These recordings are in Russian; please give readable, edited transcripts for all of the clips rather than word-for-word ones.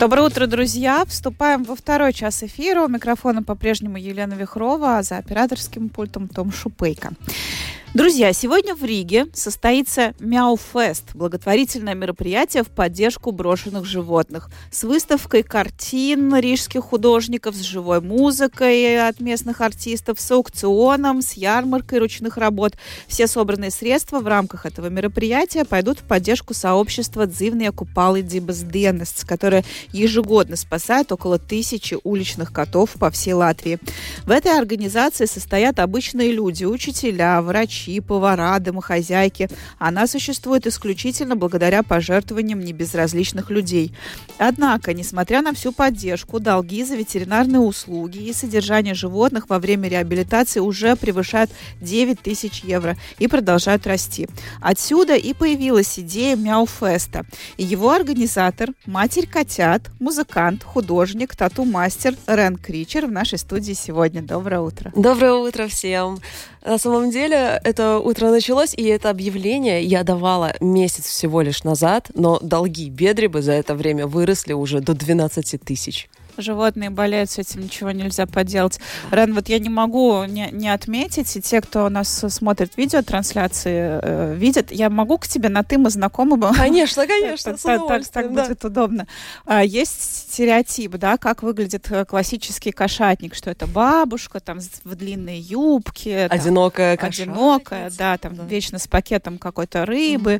Доброе утро, друзья. Вступаем во второй час эфира. У микрофона по-прежнему Елена Вихрова, а за операторским пультом Том Шупейко. Друзья, сегодня в Риге состоится Мяуфест, благотворительное мероприятие в поддержку брошенных животных, с выставкой картин рижских художников, с живой музыкой от местных артистов, с аукционом, с ярмаркой ручных работ. Все собранные средства в рамках этого мероприятия пойдут в поддержку сообщества «Дзивные купалы Дибасденес», которое ежегодно спасает около 1000 уличных котов по всей Латвии. В этой организации состоят обычные люди, учителя, врачи, повара, домохозяйки. Она существует исключительно благодаря пожертвованиям небезразличных людей. Однако, несмотря на всю поддержку, долги за ветеринарные услуги и содержание животных во время реабилитации уже превышают 9000 евро и продолжают расти. Отсюда и появилась идея Мяуфеста. И его организатор, матерь котят, музыкант, художник, тату-мастер Рен Кричер в нашей студии сегодня. Доброе утро. Доброе утро всем. На самом деле, это утро началось, и это объявление я давала месяц всего лишь назад, но долги Бедрибы за это время выросли уже до 12 000. Животные болеют, с этим ничего нельзя поделать. Рен, вот я не могу не отметить, и те, кто у нас смотрит видеотрансляции, видят, я могу к тебе на «ты», мы знакомы? Конечно, конечно, с удовольствием, так будет удобно. Есть стереотип, да, как выглядит классический кошатник, что это бабушка, там, в длинной юбке. Одинокая кошатница. Одинокая, да, там, вечно с пакетом какой-то рыбы.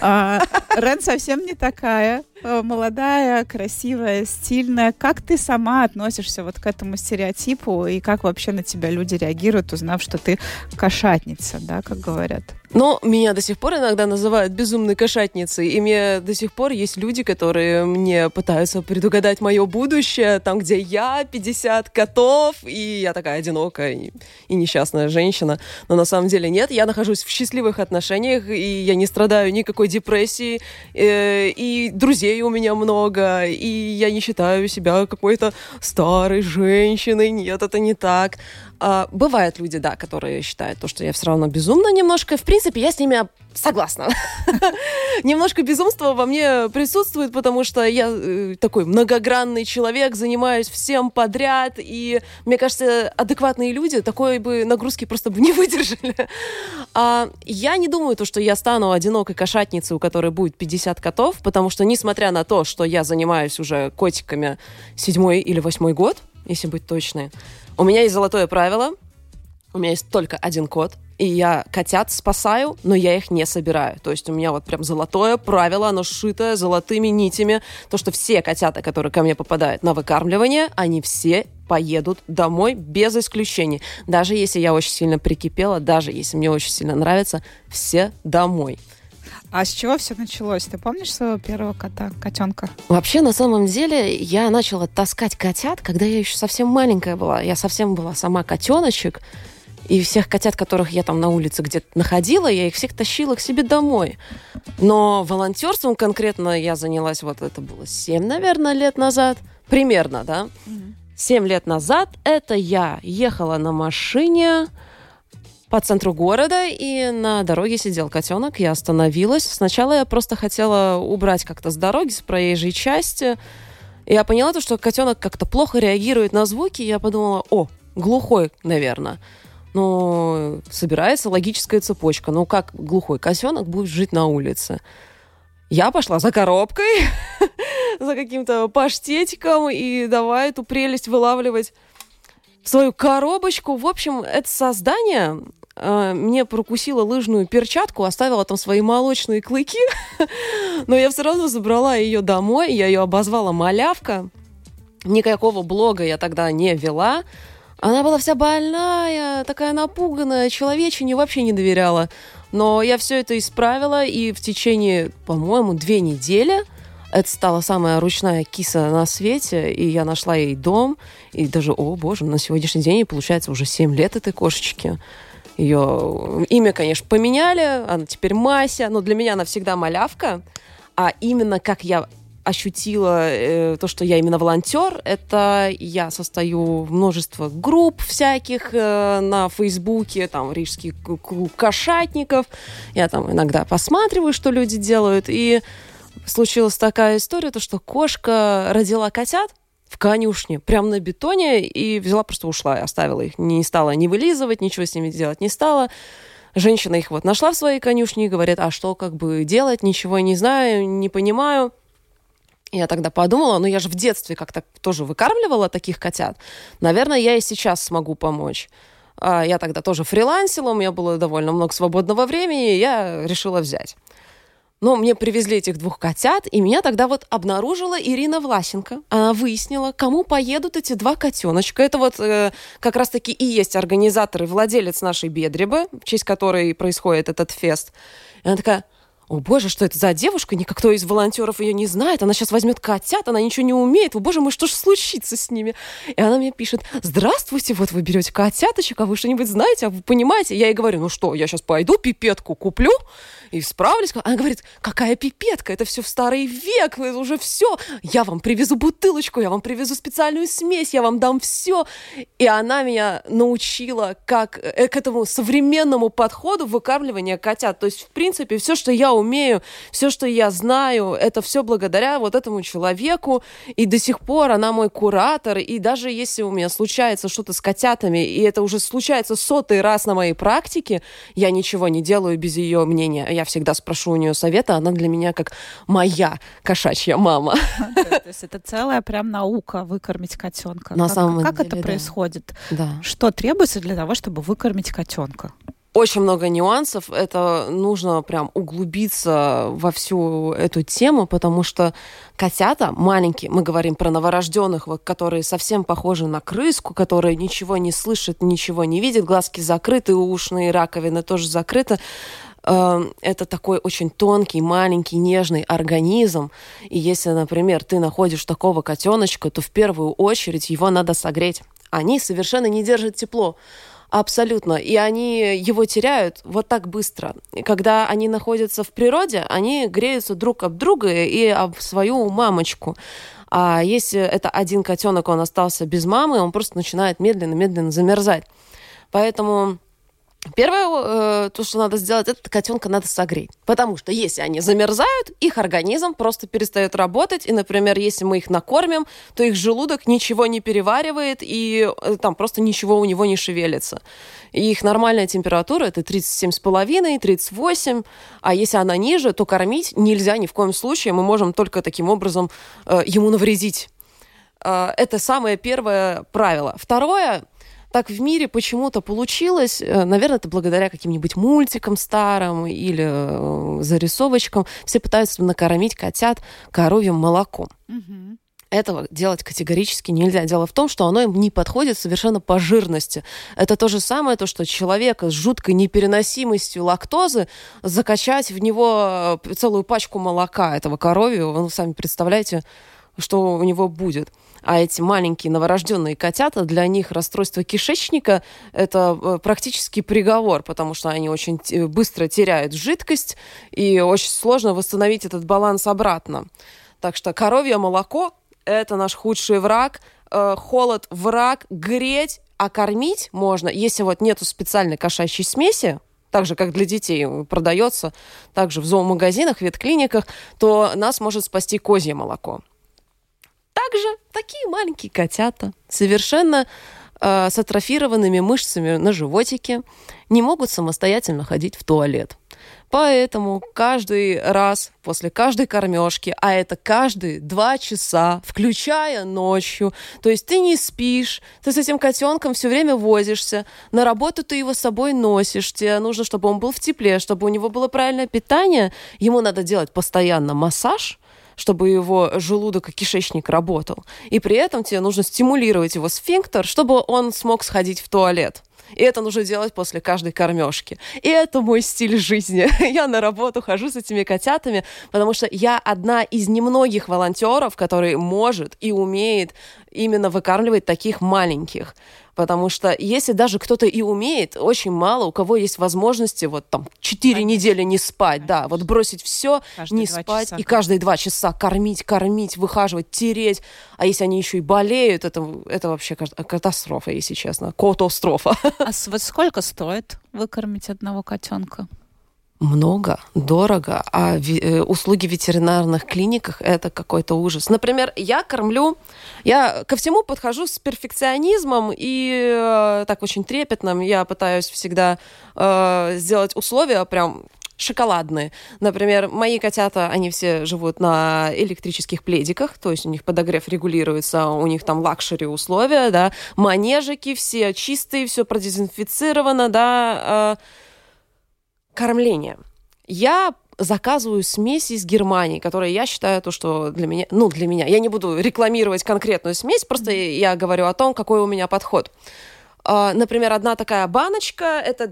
Рен совсем не такая. Молодая, красивая, стильная. Как ты сама относишься вот к этому стереотипу и как вообще на тебя люди реагируют, узнав, что ты кошатница, да, как говорят? Но меня до сих пор иногда называют безумной кошатницей, и мне до сих пор есть люди, которые мне пытаются предугадать мое будущее, там, где я, 50 котов, и я такая одинокая и несчастная женщина. Но на самом деле нет, я нахожусь в счастливых отношениях, и я не страдаю никакой депрессии, и друзей у меня много, и я не считаю себя какой-то старой женщиной. Нет, это не так. Бывают люди, да, которые считают то, что я все равно безумна немножко. В принципе, я с ними согласна. Немножко безумства во мне присутствует, потому что я такой многогранный человек, занимаюсь всем подряд, и, мне кажется, адекватные люди такой бы нагрузки просто бы не выдержали. Я не думаю, что я стану одинокой кошатницей, у которой будет 50 котов, потому что, несмотря на то, что я занимаюсь уже котиками 7-й или 8-й год, если быть точной, у меня есть золотое правило. У меня есть только один кот, и я котят спасаю, но я их не собираю. То есть у меня вот прям золотое правило, оно сшитое золотыми нитями. То, что все котята, которые ко мне попадают на выкармливание, они все поедут домой без исключения. Даже если я очень сильно прикипела, даже если мне очень сильно нравится, все домой. А с чего все началось? Ты помнишь своего первого котенка? Вообще, на самом деле, я начала таскать котят, когда я еще совсем маленькая была. Я совсем была сама котеночек. И всех котят, которых я там на улице где-то находила, я их всех тащила к себе домой. Но волонтерством конкретно я занялась, вот это было 7, наверное, лет назад. Примерно, да? 7 лет назад это я ехала на машине по центру города, и на дороге сидел котенок. Я остановилась. Сначала я просто хотела убрать как-то с дороги, с проезжей части. И я поняла, что котенок как-то плохо реагирует на звуки. И я подумала, глухой, наверное. Ну, собирается логическая цепочка. Ну, как глухой котенок будет жить на улице? Я пошла за коробкой, за каким-то паштетиком, и давай эту прелесть вылавливать в свою коробочку. В общем, это создание мне прокусило лыжную перчатку, оставила там свои молочные клыки, но я все равно забрала ее домой, я ее обозвала «Малявка». Никакого блога я тогда не вела. Она была вся больная, такая напуганная, человечине вообще не доверяла. Но я все это исправила, и в течение, по-моему, 2 недели это стала самая ручная киса на свете, и я нашла ей дом. И даже, о боже, на сегодняшний день ей, получается, уже 7 лет этой кошечки. Ее имя, конечно, поменяли, она теперь Мася, но для меня она всегда Малявка. А именно как я ощутила то, что я именно волонтер, это я состою в множество групп всяких на Фейсбуке, там, Рижский клуб кошатников. Я там иногда посматриваю, что люди делают, и случилась такая история, то что кошка родила котят в конюшне, прямо на бетоне, и взяла, просто ушла, и оставила их. Не стала ни вылизывать, ничего с ними делать не стала. Женщина их вот нашла в своей конюшне и говорит, а что как бы делать, ничего не знаю, не понимаю. Я тогда подумала, ну я же в детстве как-то тоже выкармливала таких котят. Наверное, я и сейчас смогу помочь. Я тогда тоже фрилансила, у меня было довольно много свободного времени, и я решила взять. Но мне привезли этих 2 котят, и меня тогда вот обнаружила Ирина Власенко. Она выяснила, кому поедут эти 2 котеночка. Это вот как раз-таки и есть организатор и владелец нашей Бедребы, в честь которой происходит этот фест. И она такая... О, боже, что это за девушка? Никто из волонтеров ее не знает. Она сейчас возьмет котят, она ничего не умеет. О, боже мой, что же случится с ними? И она мне пишет, здравствуйте, вот вы берете котяточек, а вы что-нибудь знаете, а вы понимаете? Я ей говорю, ну что, я сейчас пойду пипетку куплю и справлюсь. Она говорит, какая пипетка? Это все в старый век, это уже все. Я вам привезу бутылочку, я вам привезу специальную смесь, я вам дам все. И она меня научила как к этому современному подходу выкармливания котят. То есть, в принципе, все, что я умею, все, что я знаю, это все благодаря вот этому человеку. И до сих пор она мой куратор. И даже если у меня случается что-то с котятами, и это уже случается 100-й раз на моей практике, я ничего не делаю без ее мнения. Я всегда спрошу у нее совета. Она для меня как моя кошачья мама. То есть это целая прям наука выкормить котенка. На самом деле, как это происходит? Да. Что требуется для того, чтобы выкормить котенка? Очень много нюансов. Это нужно прям углубиться во всю эту тему, потому что котята маленькие, мы говорим про новорожденных, которые совсем похожи на крыску, которые ничего не слышат, ничего не видят, глазки закрыты, ушные раковины тоже закрыты. Это такой очень тонкий, маленький, нежный организм. И если, например, ты находишь такого котеночка, то в первую очередь его надо согреть. Они совершенно не держат тепло. Абсолютно. И они его теряют вот так быстро. И когда они находятся в природе, они греются друг об друга и об свою мамочку. А если это один котенок, он остался без мамы, он просто начинает медленно-медленно замерзать. Поэтому первое, то, что надо сделать, это котенка надо согреть. Потому что если они замерзают, их организм просто перестает работать. И, например, если мы их накормим, то их желудок ничего не переваривает, и там просто ничего у него не шевелится. И их нормальная температура – это 37,5, 38. А если она ниже, то кормить нельзя ни в коем случае. Мы можем только таким образом ему навредить. Это самое первое правило. Второе – так в мире почему-то получилось, наверное, это благодаря каким-нибудь мультикам старым или зарисовочкам, все пытаются накормить котят коровьим молоком. Угу. Этого делать категорически нельзя. Дело в том, что оно им не подходит совершенно по жирности. Это то же самое, то, что человека с жуткой непереносимостью лактозы закачать в него целую пачку молока этого коровьего, вы сами представляете, что у него будет. А эти маленькие новорожденные котята, для них расстройство кишечника – это практически приговор, потому что они очень быстро теряют жидкость, и очень сложно восстановить этот баланс обратно. Так что коровье молоко – это наш худший враг. Холод – враг. Греть, а кормить можно, если вот нету специальной кошачьей смеси, так же, как для детей продается, также в зоомагазинах, ветклиниках, то нас может спасти козье молоко. Также такие маленькие котята, совершенно с атрофированными мышцами на животике, не могут самостоятельно ходить в туалет. Поэтому каждый раз после каждой кормежки, а это каждые 2 часа, включая ночью, то есть ты не спишь, ты с этим котенком все время возишься, на работу ты его с собой носишь, тебе нужно, чтобы он был в тепле, чтобы у него было правильное питание, ему надо делать постоянно массаж, чтобы его желудок и кишечник работал. И при этом тебе нужно стимулировать его сфинктер, чтобы он смог сходить в туалет. И это нужно делать после каждой кормежки. И это мой стиль жизни. Я на работу хожу с этими котятами, потому что я одна из немногих волонтеров, который может и умеет именно выкармливать таких маленьких. Потому что если даже кто-то и умеет, очень мало у кого есть возможности вот там 4 недели не спать, да, вот бросить все, не спать, и каждые 2 часа кормить, выхаживать, тереть. А если они еще и болеют, это вообще катастрофа, если честно. Котострофа. А вот сколько стоит выкормить одного котенка? Много, дорого, а услуги в ветеринарных клиниках – это какой-то ужас. Например, я ко всему подхожу с перфекционизмом и так очень трепетным. Я пытаюсь всегда сделать условия прям шоколадные. Например, мои котята, они все живут на электрических пледиках, то есть у них подогрев регулируется, у них там лакшери условия, да, манежики все чистые, все продезинфицировано, да, кормление. Я заказываю смесь из Германии, которая, я считаю, то, что для меня, я не буду рекламировать конкретную смесь, просто я говорю о том, какой у меня подход. Например, одна такая баночка, это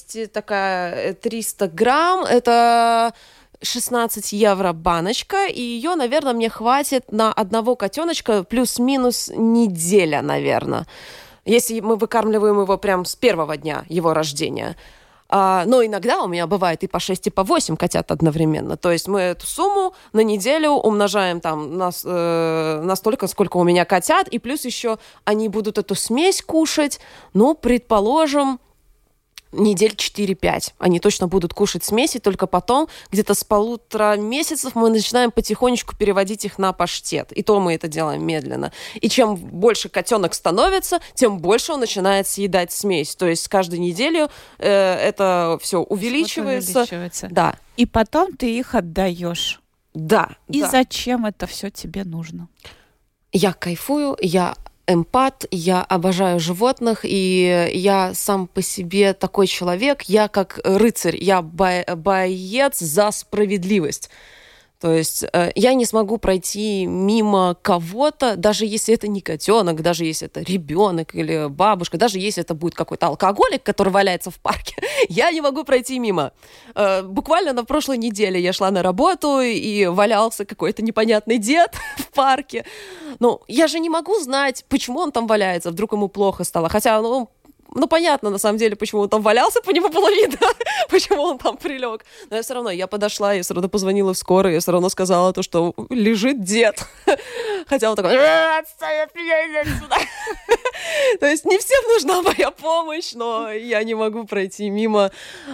300 грамм, это 16 евро баночка, и ее, наверное, мне хватит на одного котеночка плюс-минус неделя, наверное, если мы выкармливаем его прям с первого дня его рождения. Но иногда у меня бывает и по 6, и по 8 котят одновременно. То есть мы эту сумму на неделю умножаем там настолько, сколько у меня котят, и плюс еще они будут эту смесь кушать, предположим, недель 4-5. Они точно будут кушать смеси, только потом, где-то с 1,5 месяцев мы начинаем потихонечку переводить их на паштет. И то мы это делаем медленно. И чем больше котенок становится, тем больше он начинает съедать смесь. То есть с каждой неделей это все увеличивается. Да. И потом ты их отдаешь. Да. И зачем это все тебе нужно? Я кайфую, я эмпат, я обожаю животных, и я сам по себе такой человек, я как рыцарь, я боец за справедливость. То есть я не смогу пройти мимо кого-то, даже если это не котенок, даже если это ребенок или бабушка, даже если это будет какой-то алкоголик, который валяется в парке, я не могу пройти мимо. Буквально на прошлой неделе я шла на работу, и валялся какой-то непонятный дед в парке. Я же не могу знать, почему он там валяется, вдруг ему плохо стало. Хотя, понятно, на самом деле, почему он там валялся, по нему было видно, почему он там прилег. Но я все равно, я подошла, я все равно позвонила в скорую, я все равно сказала то, что лежит дед. Хотя он такой, отстань от меня, иди сюда. То есть не всем нужна моя помощь, но я не могу пройти мимо.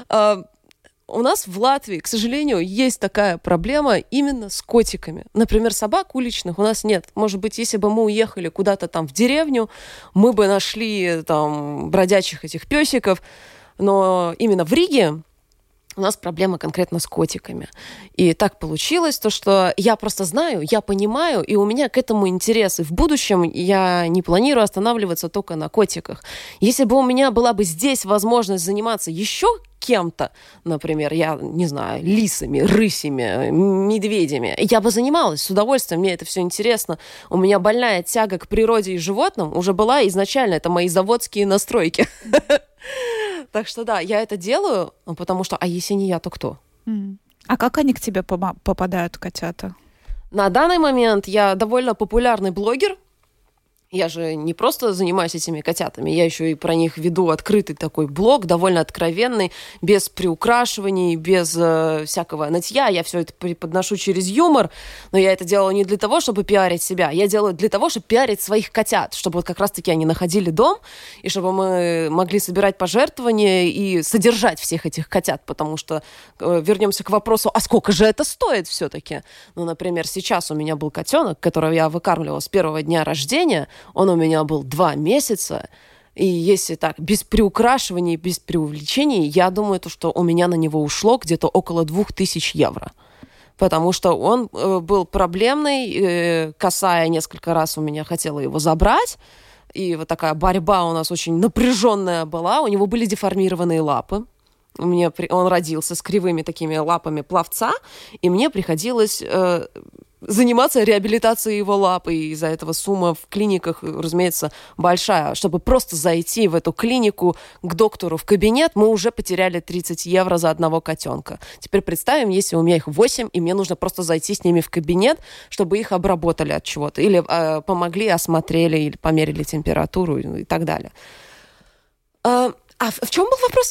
У нас в Латвии, к сожалению, есть такая проблема именно с котиками. Например, собак уличных у нас нет. Может быть, если бы мы уехали куда-то там в деревню, мы бы нашли там бродячих этих песиков. Но именно в Риге у нас проблема конкретно с котиками. И так получилось, что я просто знаю, я понимаю, и у меня к этому интерес. И в будущем я не планирую останавливаться только на котиках. Если бы у меня была бы здесь возможность заниматься еще кем-то, например, я не знаю, лисами, рысями, медведями, я бы занималась с удовольствием, мне это все интересно. У меня больная тяга к природе и животным уже была изначально, это мои заводские настройки. Так что да, я это делаю, потому что, а если не я, то кто? А как они к тебе попадают, котята? На данный момент я довольно популярный блогер. Я же не просто занимаюсь этими котятами, я еще и про них веду открытый такой блог, довольно откровенный, без приукрашиваний, без всякого нытья. Я все это преподношу через юмор, но я это делаю не для того, чтобы пиарить себя. Я делаю для того, чтобы пиарить своих котят, чтобы вот как раз-таки они находили дом, и чтобы мы могли собирать пожертвования и содержать всех этих котят, потому что вернемся к вопросу, а сколько же это стоит все-таки? Например, сейчас у меня был котенок, которого я выкармливала с первого дня рождения. Он у меня был 2 месяца, и если так, без приукрашиваний, без преувеличений, я думаю, что у меня на него ушло где-то около 2000 евро. Потому что он был проблемный, косая несколько раз у меня хотела его забрать, и вот такая борьба у нас очень напряженная была, у него были деформированные лапы. Он родился с кривыми такими лапами пловца, и мне приходилось заниматься реабилитацией его лап, и из-за этого сумма в клиниках, разумеется, большая. Чтобы просто зайти в эту клинику к доктору в кабинет, мы уже потеряли 30 евро за одного котенка. Теперь представим, если у меня их 8, и мне нужно просто зайти с ними в кабинет, чтобы их обработали от чего-то, или помогли, осмотрели, или померили температуру и так далее. А в чем был вопрос?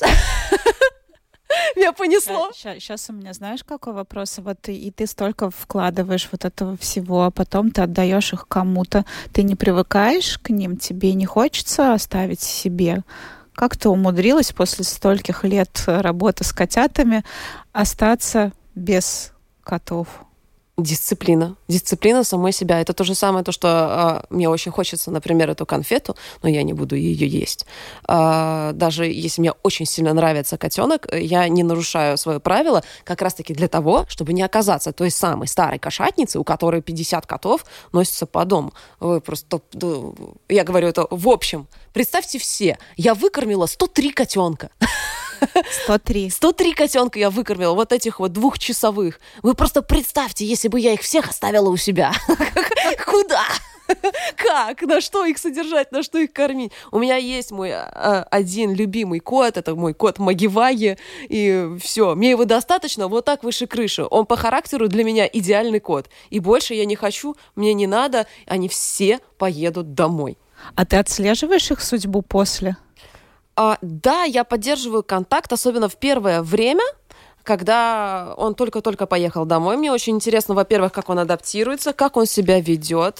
Меня понесло. Сейчас у меня, знаешь, какой вопрос? Вот и ты столько вкладываешь вот этого всего, а потом ты отдаешь их кому-то. Ты не привыкаешь к ним? Тебе не хочется оставить себе Как ты умудрилась после стольких лет работы с котятами остаться без котов? Дисциплина. Дисциплина самой себя. Это то же самое, то, что мне очень хочется, например, эту конфету, но я не буду ее есть. Даже если мне очень сильно нравится котенок, я не нарушаю свое правило как раз-таки для того, чтобы не оказаться той самой старой кошатницей, у которой 50 котов носятся по дому. Вы просто... Я говорю это в общем. Представьте все, я выкормила 103 котенка. 103. 103 котенка я выкормила, вот этих вот 2-часовых. Вы просто представьте, если бы я их всех оставила у себя. Куда? Как? На что их содержать? На что их кормить? У меня есть мой один любимый кот, это мой кот Маги-Ваги, и все. Мне его достаточно, вот так выше крыши. Он по характеру для меня идеальный кот. И больше я не хочу, мне не надо, они все поедут домой. А ты отслеживаешь их судьбу после? Да, я поддерживаю контакт, особенно в первое время, когда он только-только поехал домой. Мне очень интересно, во-первых, как он адаптируется, как он себя ведет,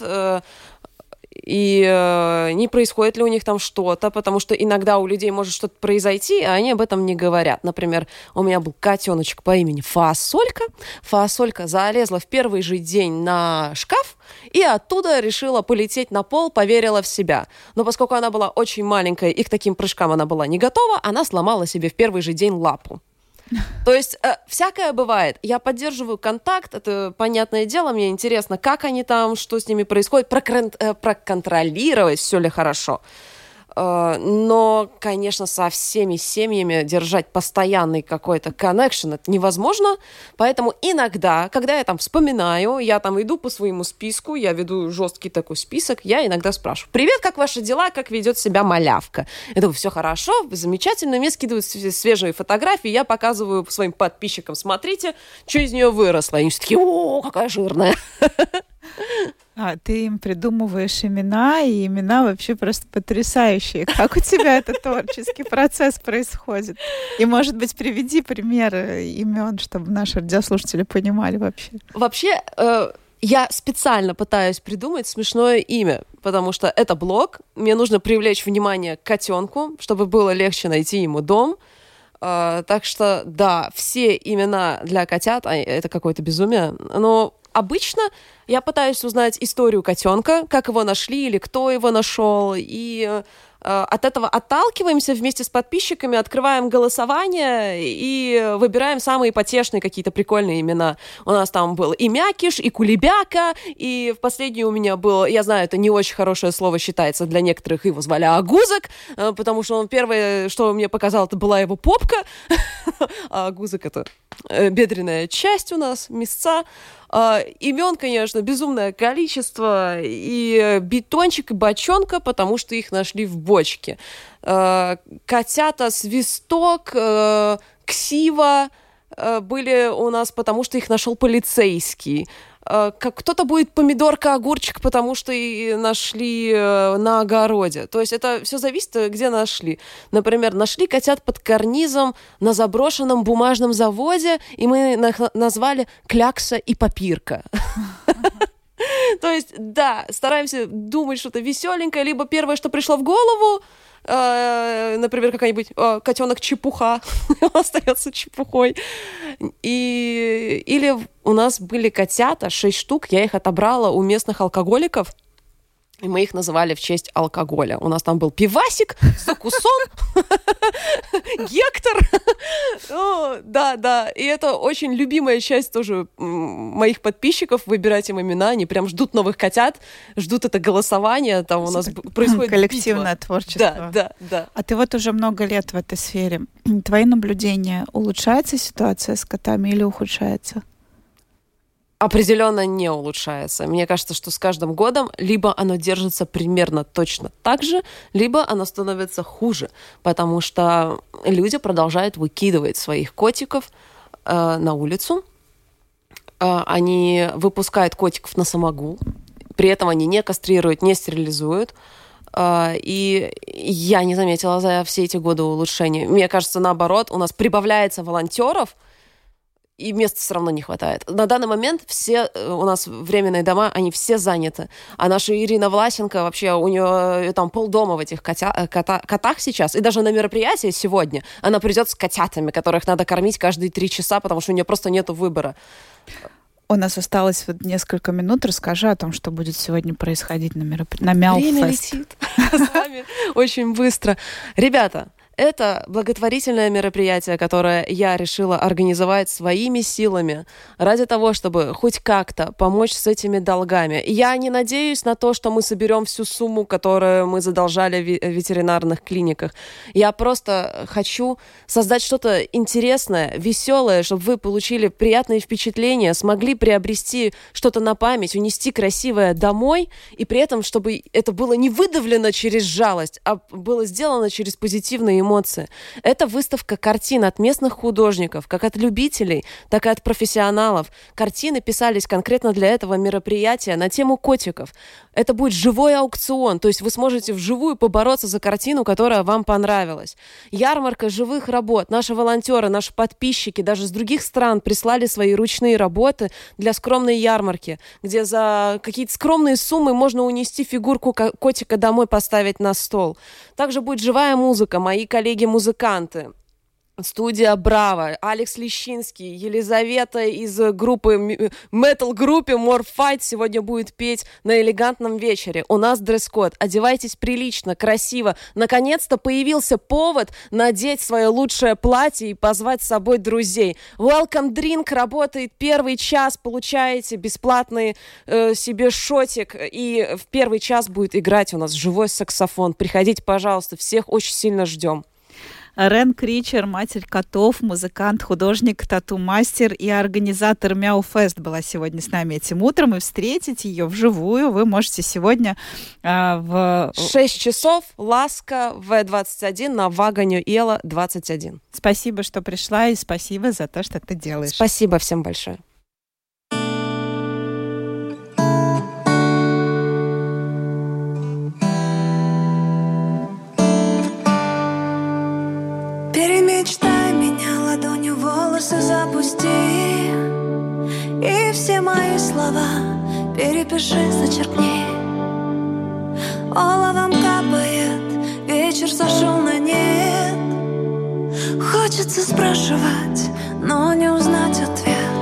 и не происходит ли у них там что-то, потому что иногда у людей может что-то произойти, а они об этом не говорят. Например, у меня был котеночек по имени Фасолька. Фасолька залезла в первый же день на шкаф и оттуда решила полететь на пол, поверила в себя. Но поскольку она была очень маленькая и к таким прыжкам она была не готова, она сломала себе в первый же день лапу. То есть всякое бывает. Я поддерживаю контакт, это понятное дело, мне интересно, как они там, что с ними происходит, проконтролировать, все ли хорошо. Но, конечно, со всеми семьями держать постоянный какой-то connection это невозможно, поэтому иногда, когда я там вспоминаю, я там иду по своему списку, я веду жесткий такой список, я иногда спрашиваю: «Привет, как ваши дела, как ведет себя малявка?» Я думаю, все хорошо, замечательно, мне скидывают свежие фотографии, я показываю своим подписчикам: смотрите, что из нее выросло. И они все такие: о, какая жирная. Ты им придумываешь имена, и имена вообще просто потрясающие. Как у тебя этот творческий процесс происходит? И, может быть, приведи примеры имен, чтобы наши радиослушатели понимали вообще. Вообще, я специально пытаюсь придумать смешное имя, потому что это блог, мне нужно привлечь внимание к котенку, чтобы было легче найти ему дом. Так что, да, все имена для котят, это какое-то безумие, но обычно я пытаюсь узнать историю котенка, как его нашли или кто его нашел, и от этого отталкиваемся вместе с подписчиками, открываем голосование и выбираем самые потешные какие-то прикольные имена. У нас там был и Мякиш, и Кулебяка, и в последний у меня был, я знаю, это не очень хорошее слово считается для некоторых, его звали Агузок, потому что он первое, что мне показал, это была его попка, а Агузок — это бедренная часть у нас, мясца. Имен, конечно, безумное количество, и бетончик, и бочонка, потому что их нашли в бочке. Котята, свисток, ксива были у нас, потому что их нашел полицейский. Кто-то будет помидорка, огурчик, потому что и нашли на огороде. То есть это все зависит, где нашли. Например, нашли котят под карнизом на заброшенном бумажном заводе, и мы назвали Клякса и Папирка. То есть, да, стараемся думать что-то веселенькое, либо первое, что пришло в голову, например, какая-нибудь котенок Чепуха, остается чепухой. Или у нас были котята, 6 штук, я их отобрала у местных алкоголиков, и мы их называли в честь алкоголя. У нас там был Пивасик, Закусон, Гектор. Да. И это очень любимая часть тоже моих подписчиков, выбирать им имена. Они прям ждут новых котят, ждут это голосование. Там у нас происходит коллективное творчество. Да. А ты вот уже много лет в этой сфере. Твои наблюдения: улучшается ситуация с котами или ухудшается? Определенно не улучшается. Мне кажется, что с каждым годом либо оно держится примерно точно так же, либо оно становится хуже, потому что люди продолжают выкидывать своих котиков на улицу. Они выпускают котиков на самогул, при этом они не кастрируют, не стерилизуют. И я не заметила за все эти годы улучшения. Мне кажется, наоборот, у нас прибавляется волонтеров, и места все равно не хватает. На данный момент все у нас временные дома, они все заняты. А наша Ирина Власенко, вообще у нее там полдома в этих котах сейчас. И даже на мероприятие сегодня она придет с котятами, которых надо кормить каждые 3 часа, потому что у нее просто нет выбора. У нас осталось несколько минут. Расскажи о том, что будет сегодня происходить на Мяуфест. Время летит с вами очень быстро. Ребята, это благотворительное мероприятие, которое я решила организовать своими силами ради того, чтобы хоть как-то помочь с этими долгами. Я не надеюсь на то, что мы соберем всю сумму, которую мы задолжали в ветеринарных клиниках. Я просто хочу создать что-то интересное, веселое, чтобы вы получили приятные впечатления, смогли приобрести что-то на память, унести красивое домой, и при этом, чтобы это было не выдавлено через жалость, а было сделано через позитивные эмоции. Это выставка картин от местных художников, как от любителей, так и от профессионалов. Картины писались конкретно для этого мероприятия на тему котиков. Это будет живой аукцион, то есть вы сможете вживую побороться за картину, которая вам понравилась. Ярмарка живых работ. Наши волонтеры, наши подписчики даже с других стран прислали свои ручные работы для скромной ярмарки, где за какие-то скромные суммы можно унести фигурку котика домой, поставить на стол. Также будет живая музыка. Мои коллеги-музыканты. Студия «Браво», Алекс Лещинский, Елизавета из группы метал-группы More Fight сегодня будет петь на элегантном вечере. У нас дресс-код. Одевайтесь прилично, красиво. Наконец-то появился повод надеть свое лучшее платье и позвать с собой друзей. Welcome Drink работает первый час. Получаете бесплатный себе шотик. И в первый час будет играть у нас живой саксофон. Приходите, пожалуйста. Всех очень сильно ждем. Рен Кричер, матерь котов, музыкант, художник, тату-мастер и организатор Мяуфест была сегодня с нами этим утром. И встретить ее вживую вы можете сегодня в 6 часов, Ласка, В21 на Ваганю Ела 21. Спасибо, что пришла, и спасибо за то, что ты делаешь. Спасибо всем большое. Перемечтай меня ладонью, волосы запусти, и все мои слова перепиши, зачеркни. Оловом капает, вечер сошел на нет. Хочется спрашивать, но не узнать ответ.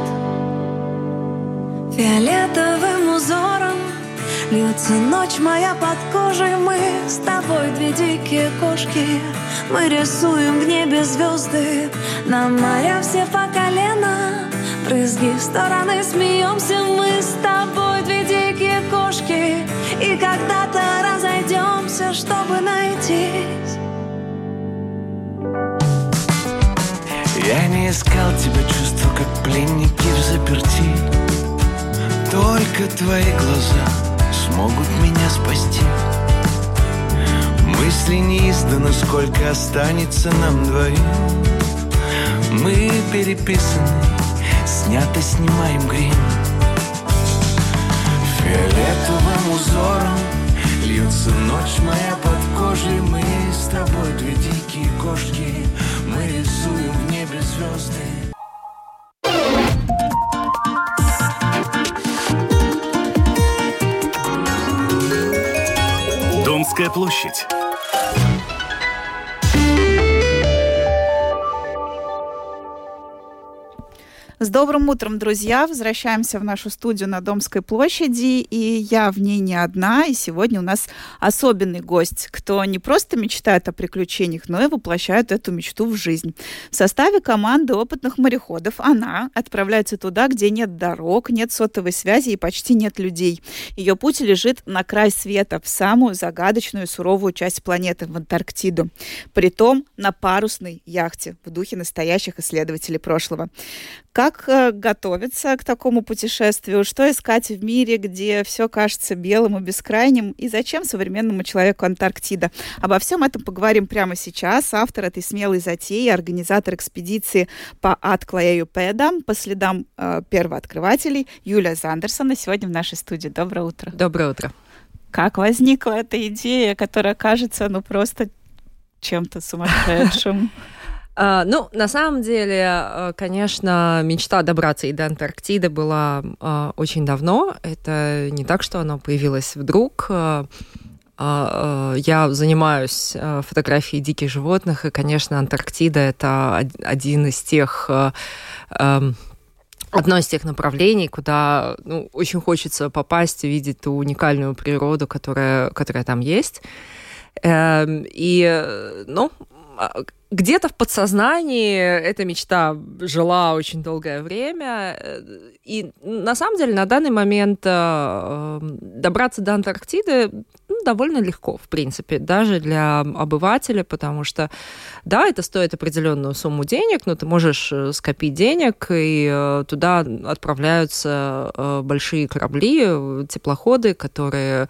Фиолетовым узором льется ночь моя под кожей. Мы с тобой две дикие кошки. Мы рисуем в небе звезды, на моря все по колено. Брызги в стороны, смеемся мы с тобой, две дикие кошки. И когда-то разойдемся, чтобы найтись. Я не искал тебя, чувства как пленники взаперти. Только твои глаза смогут меня спасти. Мысли не изданы, сколько останется нам двоим. Мы переписаны, снято, снимаем грим. Фиолетовым узором льется ночь моя под кожей. Мы с тобой две дикие кошки. Мы рисуем в небе звезды. Домская площадь. С добрым утром, друзья! Возвращаемся в нашу студию на Домской площади, и я в ней не одна, и сегодня у нас особенный гость, кто не просто мечтает о приключениях, но и воплощает эту мечту в жизнь. В составе команды опытных мореходов она отправляется туда, где нет дорог, нет сотовой связи и почти нет людей. Ее путь лежит на край света, в самую загадочную и суровую часть планеты, в Антарктиду. Притом на парусной яхте, в духе настоящих исследователей прошлого. Как готовиться к такому путешествию? Что искать в мире, где все кажется белым и бескрайним? И зачем современному человеку Антарктида? Обо всем этом поговорим прямо сейчас. Автор этой смелой затеи, организатор экспедиции по Atklājēju по следам первооткрывателей Юлия Зандерсона сегодня в нашей студии. Доброе утро. Доброе утро. Как возникла эта идея, которая кажется, просто чем-то сумасшедшим? На самом деле, конечно, мечта добраться и до Антарктиды была очень давно. Это не так, что оно появилось вдруг. Я занимаюсь фотографией диких животных, и, конечно, Антарктида – это одно из тех направлений, куда очень хочется попасть, увидеть ту уникальную природу, которая там есть. Где-то в подсознании эта мечта жила очень долгое время. И на самом деле на данный момент добраться до Антарктиды довольно легко, в принципе, даже для обывателя, потому что, да, это стоит определенную сумму денег, но ты можешь скопить денег, и туда отправляются большие корабли, теплоходы, которые...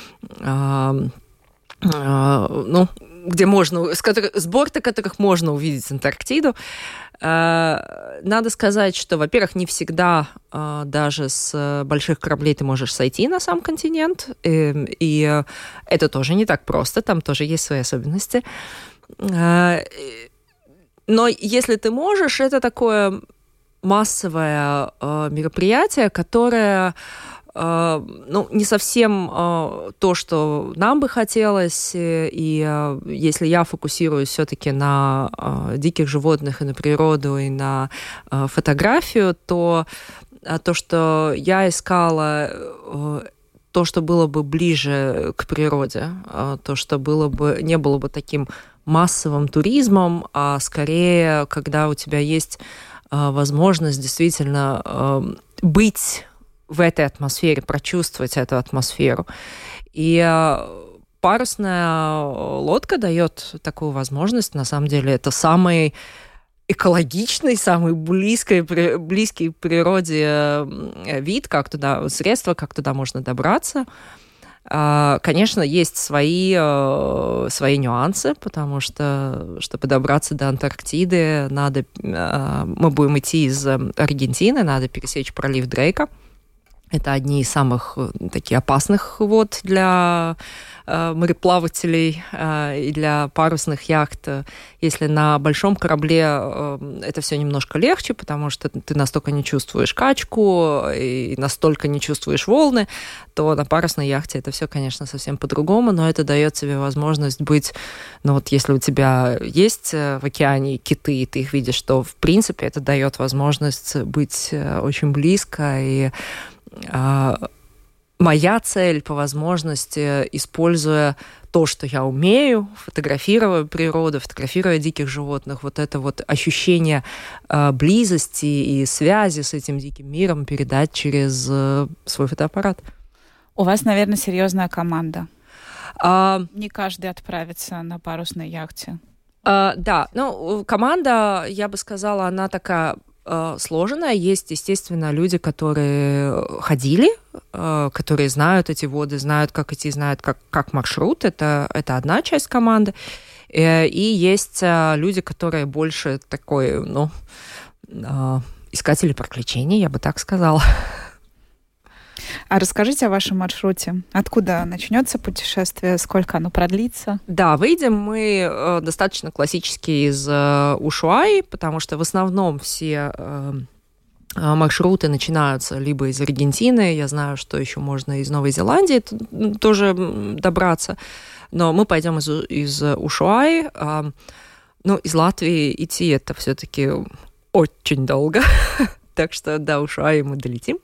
с борта которых можно увидеть Антарктиду. Надо сказать, что, во-первых, не всегда даже с больших кораблей ты можешь сойти на сам континент, и это тоже не так просто, там тоже есть свои особенности. Но если ты можешь, это такое массовое мероприятие, которое не совсем то, что нам бы хотелось, и если я фокусируюсь все-таки на диких животных и на природу, и на фотографию, то то, что я искала, то, что было бы ближе к природе, то, что не было бы таким массовым туризмом, а скорее, когда у тебя есть возможность действительно быть в этой атмосфере, прочувствовать эту атмосферу. И парусная лодка дает такую возможность. На самом деле это самый экологичный, самый близкий к природе вид, средство, как туда можно добраться. Конечно, есть свои нюансы, потому что, чтобы добраться до Антарктиды, мы будем идти из Аргентины, надо пересечь пролив Дрейка. Это одни из самых таких опасных вод для мореплавателей и для парусных яхт. Если на большом корабле это все немножко легче, потому что ты настолько не чувствуешь качку и настолько не чувствуешь волны, то на парусной яхте это все, конечно, совсем по-другому, но это дает тебе возможность быть, если у тебя есть в океане киты, и ты их видишь, то, в принципе, это дает возможность быть очень близко. И моя цель, по возможности, используя то, что я умею, фотографируя природу, фотографируя диких животных, вот это вот ощущение близости и связи с этим диким миром передать через свой фотоаппарат. У вас, наверное, серьезная команда. Не каждый отправится на парусной яхте. Да, команда, я бы сказала, она такая сложная. Есть, естественно, люди, которые ходили, которые знают эти воды, знают, как идти, знают, как маршрут. Это одна часть команды. И есть люди, которые больше такой, искатели приключений, я бы так сказала. А расскажите о вашем маршруте. Откуда начнется путешествие? Сколько оно продлится? Да, выйдем мы достаточно классически из Ушуаи, потому что в основном все маршруты начинаются либо из Аргентины, я знаю, что еще можно из Новой Зеландии тоже добраться, но мы пойдем из Ушуаи. Из Латвии идти это все-таки очень долго, так что до Ушуаи мы долетим.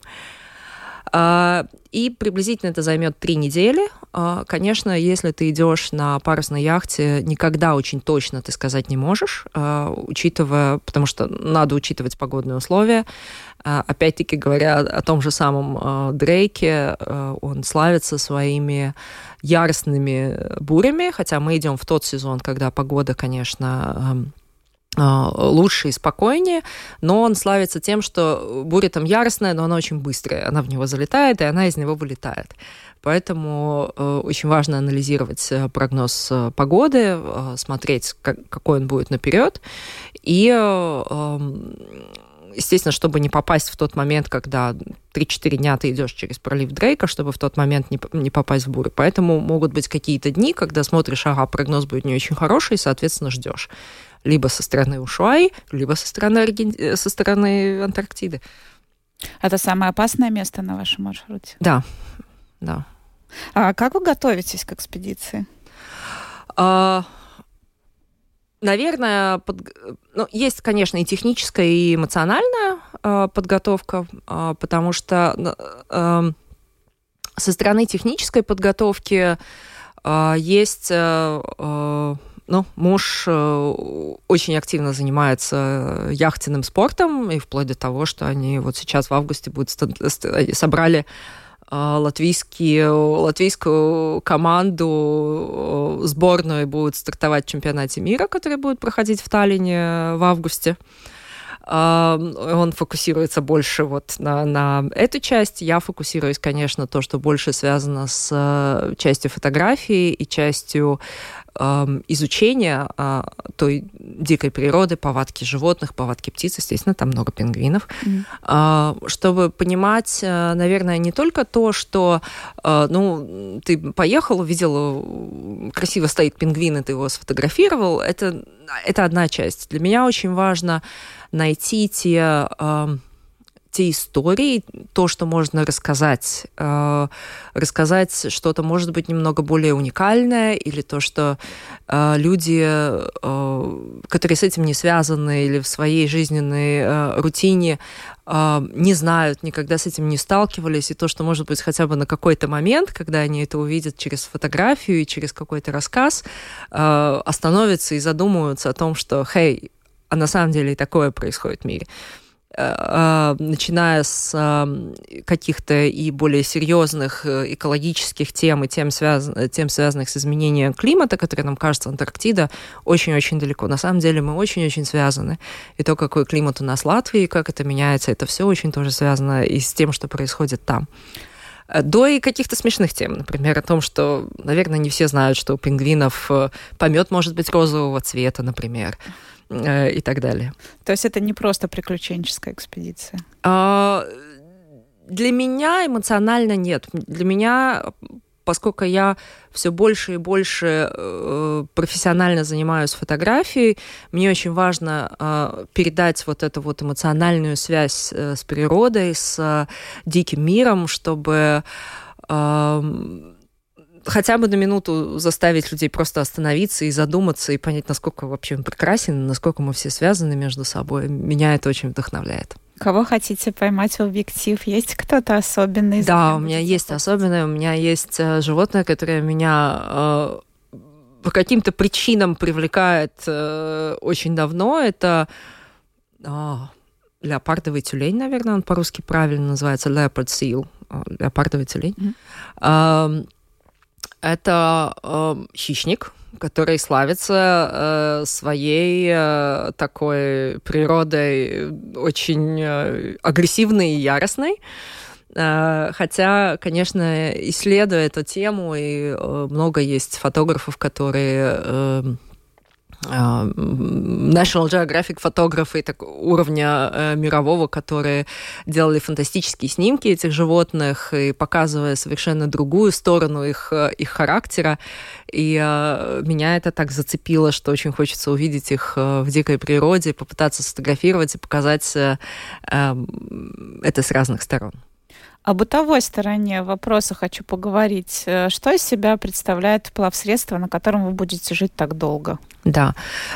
И приблизительно это займет 3 недели. Конечно, если ты идешь на парусной яхте, никогда очень точно ты сказать не можешь, потому что надо учитывать погодные условия. Опять-таки, говоря о том же самом Дрейке, он славится своими яростными бурями, хотя мы идем в тот сезон, когда погода, конечно, лучше и спокойнее, но он славится тем, что буря там яростная, но она очень быстрая. Она в него залетает, и она из него вылетает. Поэтому очень важно анализировать прогноз погоды, смотреть, какой он будет наперед. И, естественно, чтобы не попасть в тот момент, когда 3-4 дня ты идешь через пролив Дрейка, чтобы в тот момент не попасть в бурю. Поэтому могут быть какие-то дни, когда смотришь, прогноз будет не очень хороший, и, соответственно, ждешь. Либо со стороны Ушуаи, либо со стороны Антарктиды. Это самое опасное место на вашем маршруте? Да. А как вы готовитесь к экспедиции? Наверное, есть, конечно, и техническая, и эмоциональная подготовка, потому что со стороны технической подготовки есть... муж очень активно занимается яхтенным спортом, и вплоть до того, что они вот сейчас в августе собрали латвийскую команду, сборную, будут стартовать в чемпионате мира, который будет проходить в Таллине в августе. Он фокусируется больше вот на эту часть. Я фокусируюсь, конечно, то, что больше связано с частью фотографии и частью изучения той дикой природы, повадки животных, повадки птиц, естественно, там много пингвинов, чтобы понимать, наверное, не только то, что ты поехал, увидел, красиво стоит пингвин, и ты его сфотографировал, это одна часть. Для меня очень важно найти те истории, то, что можно рассказать. Рассказать что-то, может быть, немного более уникальное, или то, что люди, которые с этим не связаны, или в своей жизненной рутине не знают, никогда с этим не сталкивались, и то, что, может быть, хотя бы на какой-то момент, когда они это увидят через фотографию и через какой-то рассказ, остановятся и задумаются о том, что, хей, а на самом деле и такое происходит в мире. Начиная с каких-то и более серьезных экологических тем и тем, связанных с изменением климата, которые нам кажется, Антарктида очень-очень далеко. На самом деле мы очень-очень связаны. И то, какой климат у нас в Латвии, как это меняется, это все очень тоже связано и с тем, что происходит там. До и каких-то смешных тем. Например, о том, что, наверное, не все знают, что у пингвинов помет может быть розового цвета, например, и так далее. То есть это не просто приключенческая экспедиция? Для меня эмоционально нет. Для меня, поскольку я все больше и больше профессионально занимаюсь фотографией, мне очень важно передать вот эту вот эмоциональную связь с природой, с диким миром, чтобы хотя бы на минуту заставить людей просто остановиться и задуматься, и понять, насколько вообще он прекрасен, насколько мы все связаны между собой. Меня это очень вдохновляет. Кого хотите поймать в объектив? Есть кто-то особенный? Да, у меня есть особенное. У меня есть животное, которое меня по каким-то причинам привлекает очень давно. Это леопардовый тюлень, наверное, он по-русски правильно называется, leopard seal, леопардовый тюлень. Это хищник, который славится своей такой природой очень агрессивной и яростной. Хотя, конечно, исследуя эту тему, и много есть фотографов, которые... National Geographic фотографы уровня мирового, которые делали фантастические снимки этих животных и показывая совершенно другую сторону их характера. И меня это так зацепило, что очень хочется увидеть их в дикой природе, попытаться сфотографировать и показать это с разных сторон. О бытовой стороне вопроса хочу поговорить. Что из себя представляет плавсредство, на котором вы будете жить так долго? Да.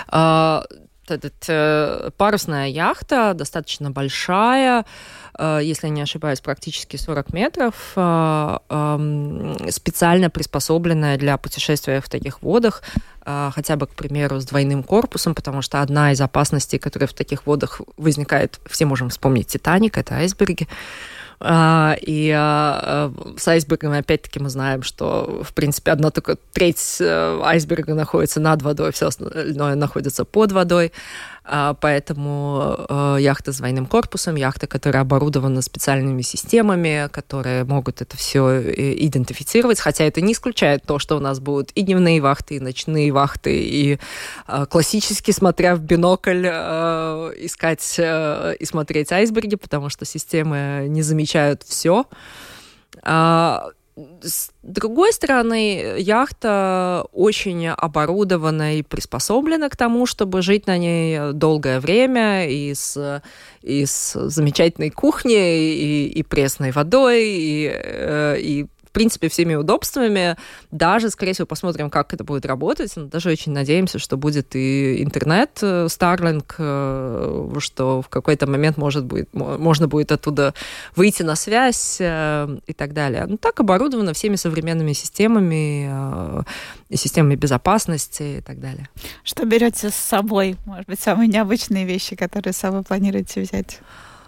Парусная яхта, достаточно большая, если я не ошибаюсь, практически 40 метров, специально приспособленная для путешествия в таких водах, хотя бы, к примеру, с двойным корпусом, потому что одна из опасностей, которая в таких водах возникает, все можем вспомнить «Титаник», это айсберги. И с айсбергами, опять-таки, мы знаем, что, в принципе, одна только треть айсберга находится над водой, все остальное находится под водой. Поэтому яхта с двойным корпусом, яхта, которая оборудована специальными системами, которые могут это все идентифицировать, хотя это не исключает то, что у нас будут и дневные вахты, и ночные вахты, и классически, смотря в бинокль, искать и смотреть айсберги, потому что системы не замечают все. С другой стороны, яхта очень оборудована и приспособлена к тому, чтобы жить на ней долгое время и с замечательной кухней, и пресной водой, и в принципе, всеми удобствами. Даже, скорее всего, посмотрим, как это будет работать. Но даже очень надеемся, что будет и интернет Starlink, что в какой-то момент можно будет оттуда выйти на связь и так далее. Ну, так оборудовано всеми современными системами, и системами безопасности и так далее. Что берете с собой? Может быть, самые необычные вещи, которые с собой планируете взять?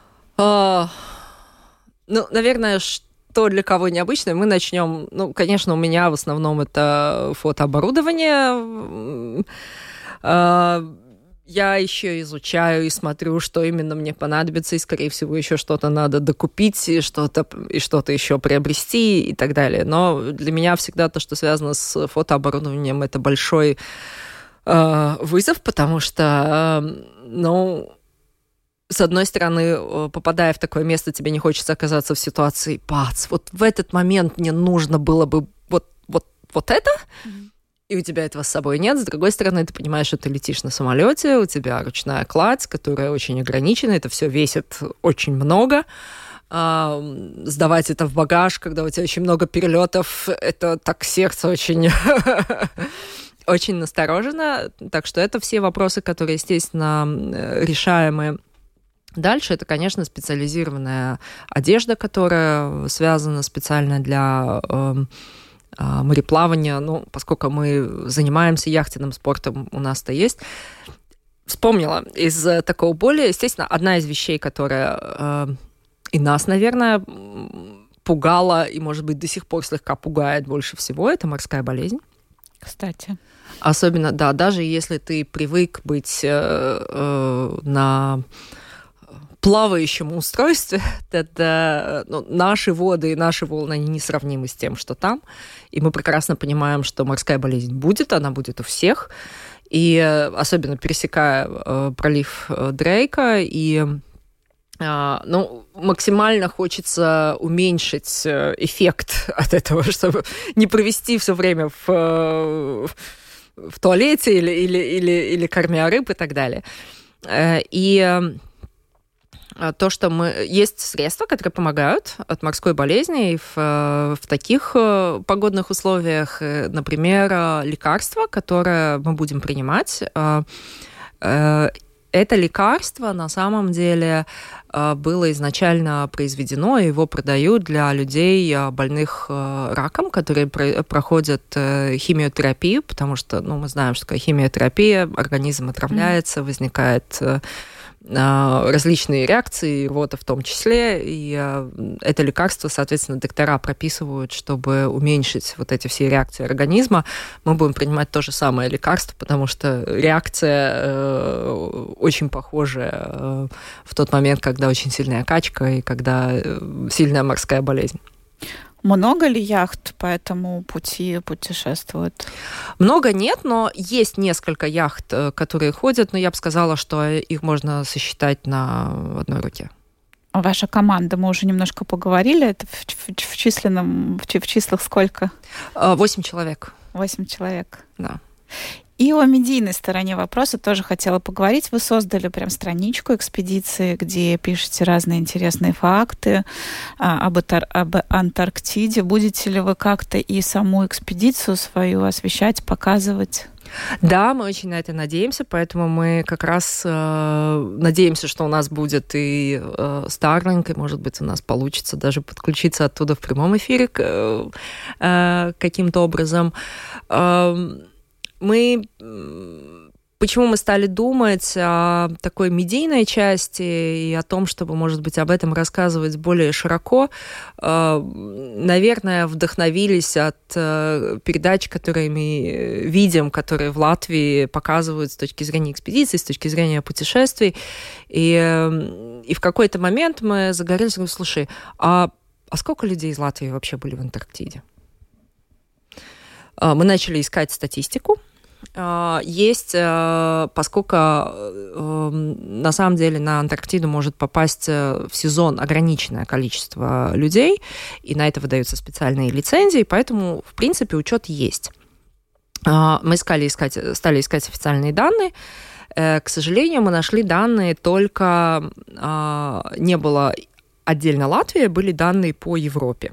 Наверное, что для кого необычное, мы начнем... Ну, конечно, у меня в основном это фотооборудование. Я еще изучаю и смотрю, что именно мне понадобится, и, скорее всего, еще что-то надо докупить, и что-то еще приобрести и так далее. Но для меня всегда то, что связано с фотооборудованием, это большой вызов, потому что, с одной стороны, попадая в такое место, тебе не хочется оказаться в ситуации, вот в этот момент мне нужно было бы вот это, и у тебя этого с собой нет. С другой стороны, ты понимаешь, что ты летишь на самолете, у тебя ручная кладь, которая очень ограничена, это все весит очень много. Сдавать это в багаж, когда у тебя очень много перелетов, это так сердце очень... очень насторожено. Так что это все вопросы, которые, естественно, решаемые. Дальше это, конечно, специализированная одежда, которая связана специально для мореплавания. Поскольку мы занимаемся яхтенным спортом, у нас-то есть. Вспомнила из такого более, естественно, одна из вещей, которая и нас, наверное, пугала, и, может быть, до сих пор слегка пугает больше всего, это морская болезнь. Кстати. Особенно, да, даже если ты привык быть на плавающем устройстве, тогда наши воды и наши волны, они несравнимы с тем, что там. И мы прекрасно понимаем, что морская болезнь будет, она будет у всех. И особенно пересекая пролив Дрейка, и максимально хочется уменьшить эффект от этого, чтобы не провести все время в туалете или кормя рыб и так далее. И то, что есть средства, которые помогают от морской болезни и в таких погодных условиях, например, лекарство, которое мы будем принимать. Это лекарство на самом деле было изначально произведено, его продают для людей, больных раком, которые проходят химиотерапию, потому что мы знаем, что такое химиотерапия, организм отравляется, возникает различные реакции, рвота в том числе, и это лекарство, соответственно, доктора прописывают, чтобы уменьшить вот эти все реакции организма. Мы будем принимать то же самое лекарство, потому что реакция очень похожая в тот момент, когда очень сильная качка и когда сильная морская болезнь. Много ли яхт по этому пути путешествуют? Много нет, но есть несколько яхт, которые ходят, но я бы сказала, что их можно сосчитать на одной руке. Ваша команда, мы уже немножко поговорили, это в числах сколько? 8 человек. 8 человек. Да. И о медийной стороне вопроса тоже хотела поговорить. Вы создали прям страничку экспедиции, где пишете разные интересные факты об Антарктиде. Будете ли вы как-то и саму экспедицию свою освещать, показывать? Да, мы очень на это надеемся, поэтому мы как раз надеемся, что у нас будет и Starlink, и, может быть, у нас получится даже подключиться оттуда в прямом эфире каким-то образом. Почему мы стали думать о такой медийной части и о том, чтобы, может быть, об этом рассказывать более широко? Наверное, вдохновились от передач, которые мы видим, которые в Латвии показывают с точки зрения экспедиций, с точки зрения путешествий. И в какой-то момент мы загорелись и говорим: слушай, а сколько людей из Латвии вообще были в Антарктиде? Мы начали искать статистику. Есть, поскольку на самом деле на Антарктиду может попасть в сезон ограниченное количество людей, и на это выдаются специальные лицензии, поэтому, в принципе, учет есть. Мы стали искать официальные данные. К сожалению, мы нашли данные только... Не было отдельно Латвии, были данные по Европе.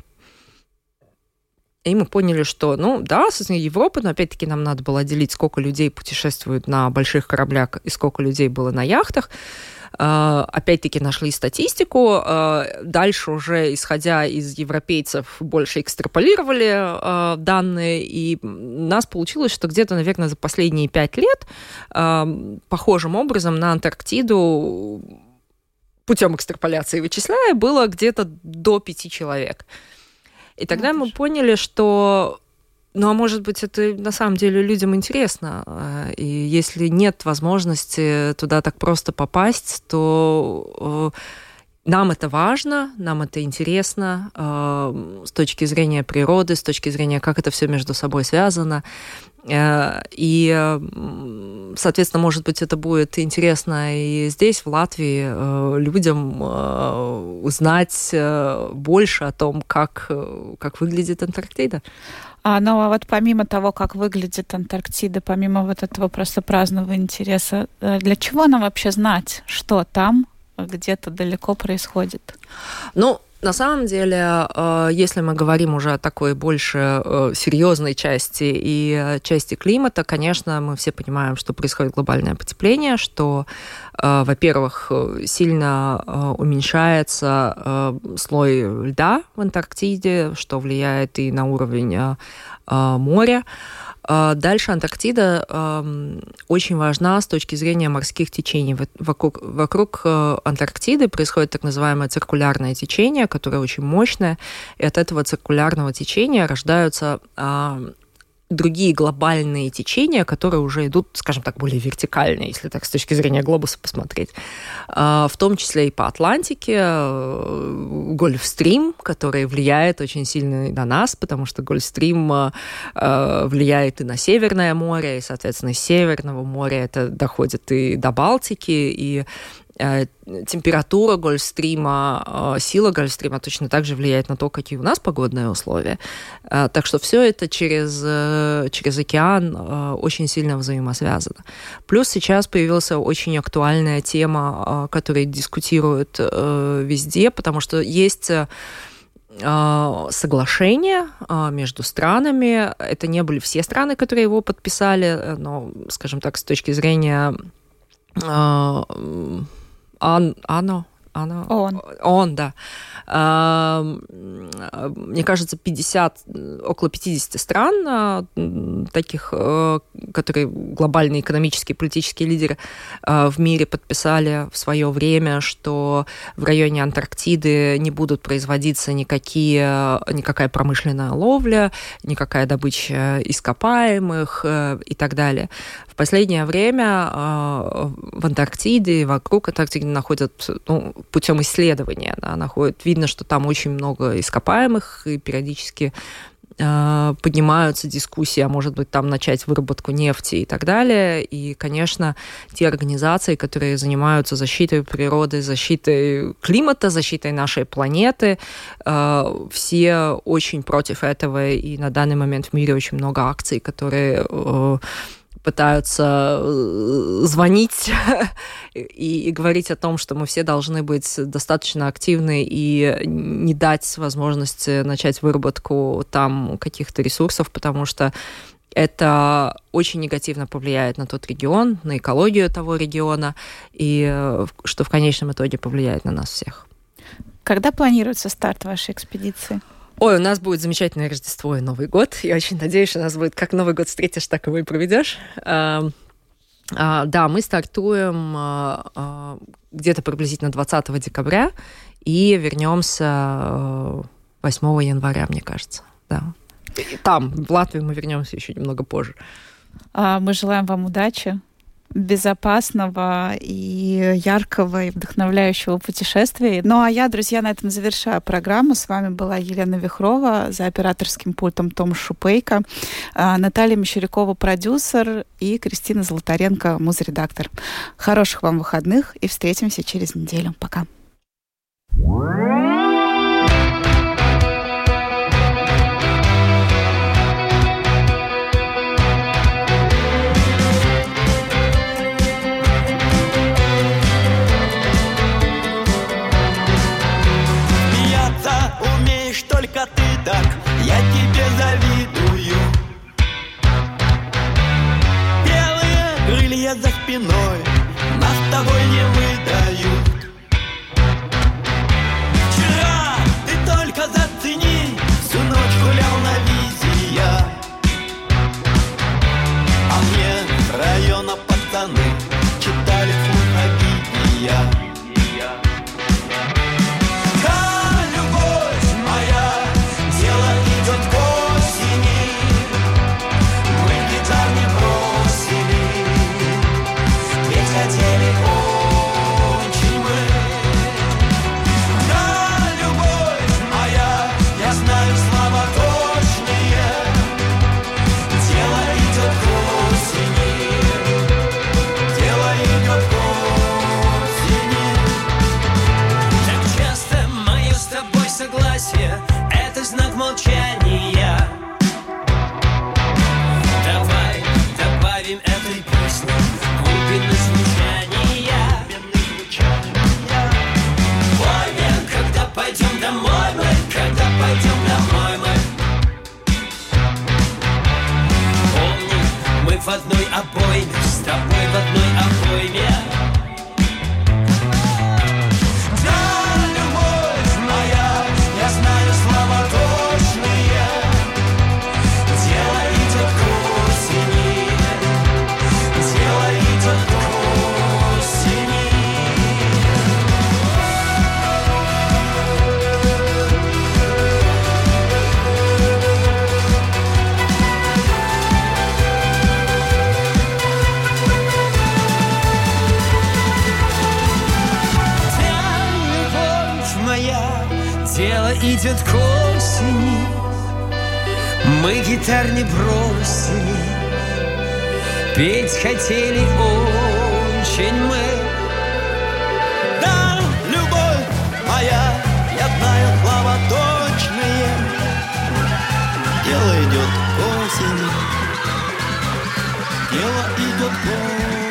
И мы поняли, что, собственно, Европа, но опять-таки нам надо было отделить, сколько людей путешествуют на больших кораблях и сколько людей было на яхтах. Опять-таки нашли статистику. Дальше уже, исходя из европейцев, больше экстраполировали данные, и у нас получилось, что где-то, наверное, за последние 5 лет похожим образом на Антарктиду путем экстраполяции вычисляя было где-то до 5 человек. И тогда мы поняли, что, а может быть, это на самом деле людям интересно. И если нет возможности туда так просто попасть, то нам это важно, нам это интересно с точки зрения природы, с точки зрения, как это все между собой связано. И, соответственно, может быть, это будет интересно и здесь, в Латвии, людям узнать больше о том, как выглядит Антарктида. Но вот помимо того, как выглядит Антарктида, помимо вот этого просто праздного интереса, для чего нам вообще знать, что там где-то далеко происходит? На самом деле, если мы говорим уже о такой больше серьезной части и части климата, конечно, мы все понимаем, что происходит глобальное потепление, что, во-первых, сильно уменьшается слой льда в Антарктиде, что влияет и на уровень моря. Дальше Антарктида очень важна с точки зрения морских течений. Вокруг Антарктиды происходит так называемое циркулярное течение, которое очень мощное, и от этого циркулярного течения рождаются другие глобальные течения, которые уже идут, скажем так, более вертикальные, если так с точки зрения глобуса посмотреть. В том числе и по Атлантике, Гольфстрим, который влияет очень сильно и на нас, потому что Гольфстрим влияет и на Северное море, и, соответственно, из Северного моря это доходит и до Балтики, и температура Гольфстрима, сила Гольфстрима точно так же влияет на то, какие у нас погодные условия. Так что все это через океан очень сильно взаимосвязано. Плюс сейчас появилась очень актуальная тема, которую дискутируют везде, потому что есть соглашение между странами. Это не были все страны, которые его подписали, но, скажем так, с точки зрения ООН, да. Мне кажется, около 50 стран, таких, которые глобальные экономические, политические лидеры в мире подписали в свое время, что в районе Антарктиды не будут производиться никакая промышленная ловля, никакая добыча ископаемых и так далее. В последнее время в Антарктиде и вокруг Антарктиды находят, путем исследования, видно, что там очень много ископаемых, и периодически поднимаются дискуссии, а может быть, там начать выработку нефти и так далее. И, конечно, те организации, которые занимаются защитой природы, защитой климата, защитой нашей планеты, все очень против этого, и на данный момент в мире очень много акций, которые пытаются звонить и говорить о том, что мы все должны быть достаточно активны и не дать возможности начать выработку там каких-то ресурсов, потому что это очень негативно повлияет на тот регион, на экологию того региона, и что в конечном итоге повлияет на нас всех. Когда планируется старт вашей экспедиции? Ой, у нас будет замечательное Рождество и Новый год. Я очень надеюсь, что у нас будет как Новый год встретишь, так его и проведешь. Да, мы стартуем где-то приблизительно 20 декабря и вернемся 8 января, мне кажется. Да. И там, в Латвию, мы вернемся еще немного позже. Мы желаем вам удачи. безопасного и яркого и вдохновляющего путешествия. Ну а я, друзья, на этом завершаю программу. С вами была Елена Вихрова, за операторским пультом Том Шупейко, Наталья Мещерякова, продюсер, и Кристина Золотаренко, музредактор. Хороших вам выходных и встретимся через неделю. Пока. Только ты так, я тебе завидую. Белые крылья за спиной нас с тобой не выдают. Вчера ты только зацени, всю ночь гулял на визе. А мне с района пацаны читали футболия. Это знак молчания. Давай добавим этой песне глубины звучания. Поймем, когда пойдем домой мы, когда пойдем домой мы. Помни, мы в одной обойме, с тобой в одной обойме. Дело идет к осени, мы гитар не бросили, петь хотели очень мы. Да, любовь моя, я знаю слова точные. Дело идет к осени, дело идет к осени.